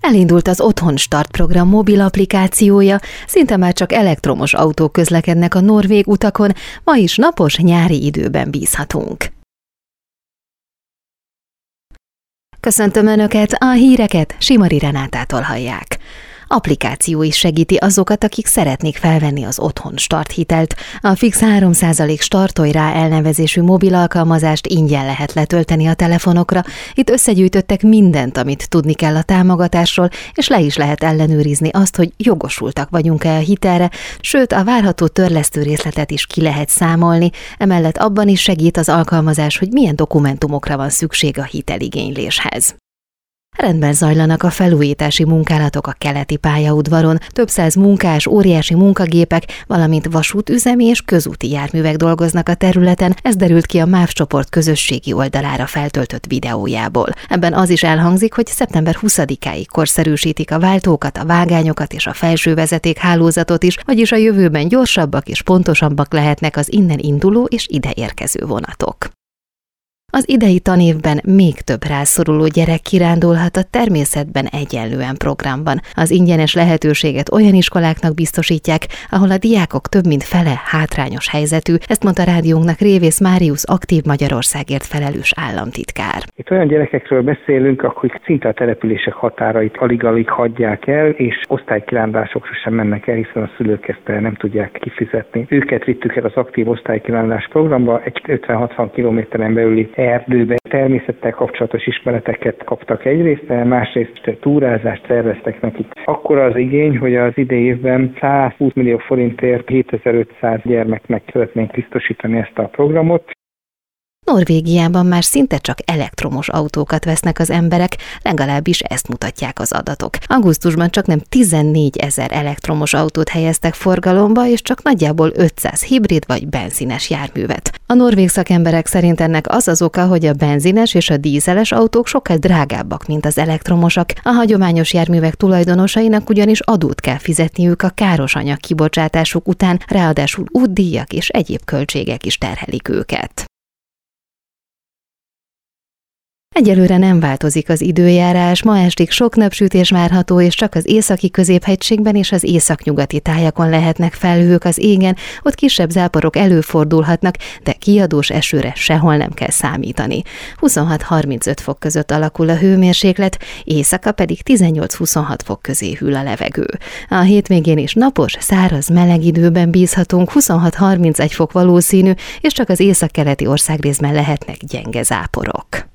Elindult az Otthon Start program mobil applikációja, szinte már csak elektromos autók közlekednek a norvég utakon, ma is napos nyári időben bízhatunk. Köszöntöm Önöket, a híreket Simari Renátától hallják. Applikáció is segíti azokat, akik szeretnék felvenni az Otthon Start hitelt. A fix 3% Startolj rá elnevezésű mobil alkalmazást ingyen lehet letölteni a telefonokra. Itt összegyűjtöttek mindent, amit tudni kell a támogatásról, és le is lehet ellenőrizni azt, hogy jogosultak vagyunk-e a hitelre, sőt a várható törlesztő részletet is ki lehet számolni. Emellett abban is segít az alkalmazás, hogy milyen dokumentumokra van szükség a hiteligényléshez. Rendben zajlanak a felújítási munkálatok a keleti pályaudvaron, több száz munkás, óriási munkagépek, valamint vasútüzemi és közúti járművek dolgoznak a területen, ez derült ki a MÁV csoport közösségi oldalára feltöltött videójából. Ebben az is elhangzik, hogy szeptember 20-áig korszerűsítik a váltókat, a vágányokat és a felső vezetékhálózatot is, vagyis a jövőben gyorsabbak és pontosabbak lehetnek az innen induló és ide érkező vonatok. Az idei tanévben még több rászoruló gyerek kirándulhat a Természetben egyenlően programban. Az ingyenes lehetőséget olyan iskoláknak biztosítják, ahol a diákok több mint fele hátrányos helyzetű, ezt mondta rádiónknak Révész Máriusz Aktív Magyarországért felelős államtitkár. Itt olyan gyerekekről beszélünk, akik szinte a települések határait alig-alig hagyják el, és osztálykirándulásokra sem mennek el, hiszen a szülők ezt nem tudják kifizetni. Őket vittük el az aktív osztálykirándulás programba, egy 50-60 kilométeren belüli erdőben természettel kapcsolatos ismereteket kaptak egyrészt, másrészt túrázást szerveztek nekik. Akkora az igény, hogy az idei évben 120 millió forintért 7500 gyermeknek szeretnénk biztosítani ezt a programot. Norvégiában már szinte csak elektromos autókat vesznek az emberek, legalábbis ezt mutatják az adatok. Augusztusban csak nem 14 000 elektromos autót helyeztek forgalomba, és csak nagyjából 500 hibrid vagy benzines járművet. A norvég szakemberek szerint ennek az az oka, hogy a benzines és a dízeles autók sokkal drágábbak, mint az elektromosak. A hagyományos járművek tulajdonosainak ugyanis adót kell fizetniük a káros anyag kibocsátásuk után, ráadásul útdíjak és egyéb költségek is terhelik őket. Egyelőre nem változik az időjárás, ma estig sok napsütés várható, és csak az északi középhegységben és az északnyugati tájakon lehetnek felhők az égen, ott kisebb záporok előfordulhatnak, de kiadós esőre sehol nem kell számítani. 26-35 fok között alakul a hőmérséklet, éjszaka pedig 18-26 fok közé hűl a levegő. A hétvégén is napos, száraz, meleg időben bízhatunk, 26-31 fok valószínű, és csak az északkeleti országrészben lehetnek gyenge záporok.